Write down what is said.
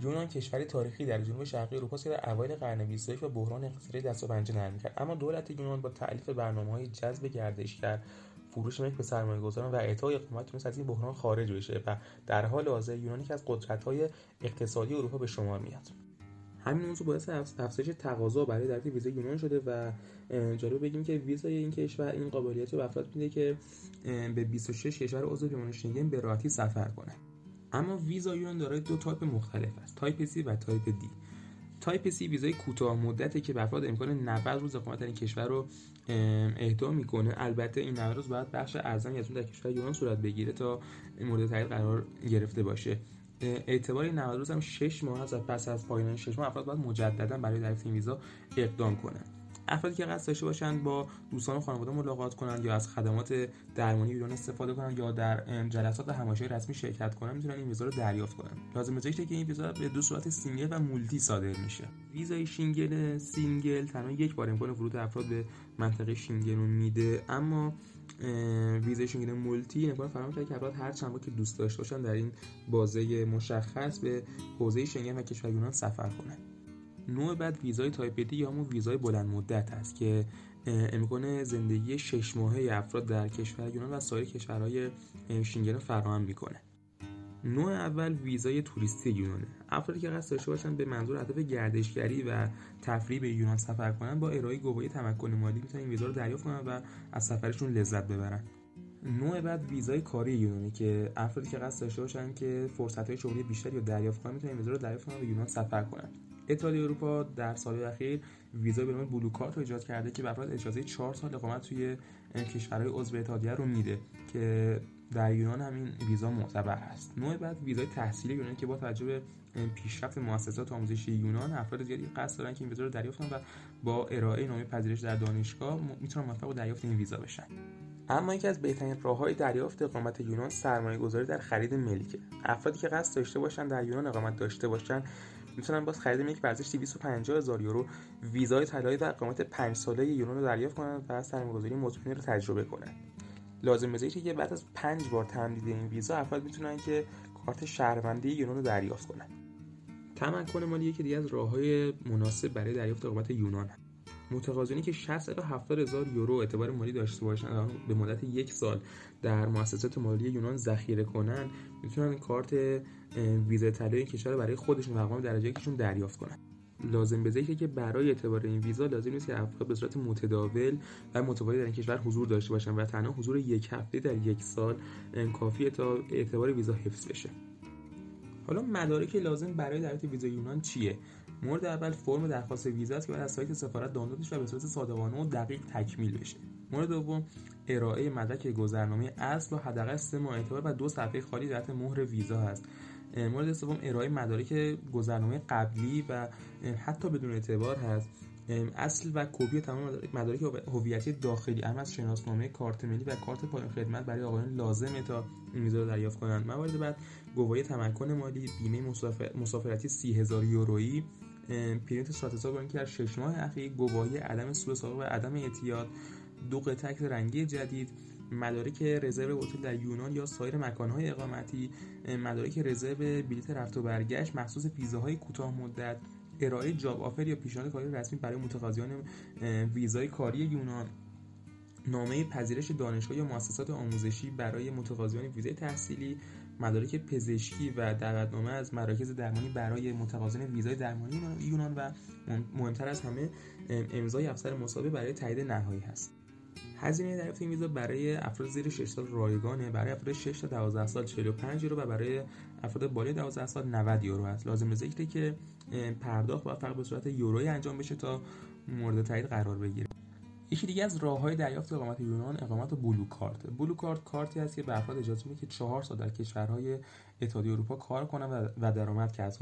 یونان کشوری تاریخی در جنوب شرقی اروپا است که در اوایل قرن 21 با بحران اقتصادی دست و پنجه نرم کرد، اما دولت یونان با تألیف برنامه‌های جذب گردشگر، فروش ملک به سرمایه‌گذاران و اعطای اقامت تونست از این بحران خارج بشه و در حال حاضر یونان یکی از قدرت‌های اقتصادی اروپا به شمار میاد. همین موضوع باعث افزایش تقاضا برای دریافت ویزای یونان شده و جالب بگیم که ویزای این کشور این قابلیت رو به افراد میده که به 26 کشور عضو پیمان شنگن به راحتی سفر کنه. اما ویزای یونان دارای دو تایپ مختلف است، تایپ C و تایپ D. تایپ C ویزای کوتاه مدته که به افراد امکان 90 روز اقامت در این کشور رو اهدا میکنه. البته این 90 روز باید بخش اعظمی از اون در کشور یونان صورت بگیره تا مورد تایید قرار گرفته باشه. اعتبار این 90 روز هم 6 ماه است و پس از پایان 6 ماه افراد باید مجددا برای دریافت این ویزا اقدام کنند. افرادی که قصد داشته باشند با دوستان و خانواده ملاقات کنند یا از خدمات درمانی یونان استفاده کنند یا در جلسات همایشی رسمی شرکت کنند میتونن این ویزا رو دریافت کنند. لازم ذکره که این ویزا به دو صورت سینگل و مولتی صادر میشه. ویزای سینگل تنها یک بار امکان ورود افراد به منطقه شنگن رو میده، اما ویزای شنگن مولتی امکان فراهم کرده که افراد هر چند بار که دوست داشته باشن در این بازه مشخص به حوزه شنگن و کشور یونان سفر کنند. نوع بعد ویزای تایپ دی یا همون ویزای بلند مدت است که امکان زندگی 6 ماهه افراد در کشور یونان و سایر کشورهای شنگن فراهم میکنه. نوع اول ویزای توریستی یونانه. افرادی که قصد داشته باشن به منظور هدف گردشگری و تفریح به یونان سفر کنن با ارائه گواهی تمکن مالی میتونن این ویزا رو دریافت کنن و از سفرشون لذت ببرن. نوع بعد ویزای کاری یونانی که افرادی که قصد داشته باشن که فرصت‌های شغلی بیشتری رو دریافت کنن میتونن ویزا رو دریافت کنن و به یونان سفر کنن. اتحادیه اروپا در سال‌های اخیر ویزا به نام بلو کارت رو ایجاد کرده که به افراد اجازه 4 سال اقامت توی کشورهای عضو اتحادیه رو میده که در یونان همین ویزا معتبر هست. نوع بعد ویزای تحصیلی یونانی که با توجه به پیشرفت مؤسسات آموزشی یونان افراد زیادی قصد دارن که این ویزا رو دریافت کنن و با ارائه نامه پذیرش در دانشگاه میتونن موفق به دریافت این ویزا بشن. اما یکی از بهترین راه‌های دریافت اقامت یونان سرمایه‌گذاری در خرید ملکه. افرادی که قصد داشته باشن در یونان اقامت داشته باشن میتونن با خرید ملک به ارزش 250,000 یورو ویزای طلایی و اقامت 5 ساله یونان رو دریافت کنند و سرمایه‌گذاری مطمئن رو تجربه کنند. لازم بذارید که بعد از 5 بار تمدید این ویزا افراد میتونن که کارت شهروندی یونان رو دریافت کنند. تمکن مالی یکی دیگه از راه‌های مناسب برای دریافت اقامت یونان است. متقاضیانی که 60 تا 70,000 یورو اعتبار مالی داشته باشند به مدت 1 سال در مؤسسات مالی یونان ذخیره کنند میتونن کارت ویزای طلایی کشور برای خودشون و اقامت درجه یکشون دریافت کنند. لازم بذاره که برای اعتبار این ویزا لازم نیست که افراد به صورت متداول و متوالی در این کشور حضور داشته باشند و تنها حضور 1 هفته در 1 سال کافیه تا اعتبار ویزا حفظ بشه. حالا مدارک لازم برای دریافت ویزای یونان چیه؟ مورد اول فرم درخواست ویزا است که باید از سایت سفارت دانلود بشه و به صورت صادقانه و دقیق تکمیل بشه. مورد دوم ارائه مدرک گذرنامه اصل و حداقل 3 ماه اعتبار و 2 صفحه خالی جهت مهر ویزا هست. مورد سوم ارائه مدارک گذرنامه قبلی و حتی بدون اعتبار هست. اصل و کپی تمام مدارک هویتی داخلی اهم از شناسنامه، کارت ملی و کارت پایان خدمت برای آقایان لازمه تا این ویزا رو دریافت کنند. موارد بعد گواهی تمکن مالی، بیمه مسافرتی 30,000 یورویی، پرینت صورت حساب بانکی در 6 ماه اخیر، گواهی عدم سوء سابقه و عدم اعتیاد، 2 قطعه عکس رنگی جدید، مدارک رزرو هتل در یونان یا سایر مکان‌های اقامتی، مدارک رزرو بلیط رفت و برگشت مخصوص ویزاهای کوتاه مدت، ارائه جاب آفر یا پیشنهاد کاری رسمی برای متقاضیان ویزای کاری یونان، نامه پذیرش دانشگاه یا مؤسسات آموزشی برای متقاضیان ویزای تحصیلی، مدارک پزشکی و دعوتنامه از مراکز درمانی برای متقاضیان ویزای درمانی یونان و مهمتر از همه امضای افسر مسابقه برای تایید نهایی هست. هزینه دریافت این ویزا برای افراد زیر 6 سال رایگانه، برای افراد 6 تا 12 سال 45 یورو و برای افراد بالای 12 سال 90 یورو است. لازم ذکره که پرداخت باید فقط به صورت یورویی انجام بشه تا مورد تایید قرار بگیره. یکی دیگه از راه‌های دریافت اقامت یونان اقامت بلو کارت. بلو کارت کارتی است که به افراد اجازه میده که 4 سال در کشورهای اتحادیه اروپا کار کنند و درآمد کسب کنند.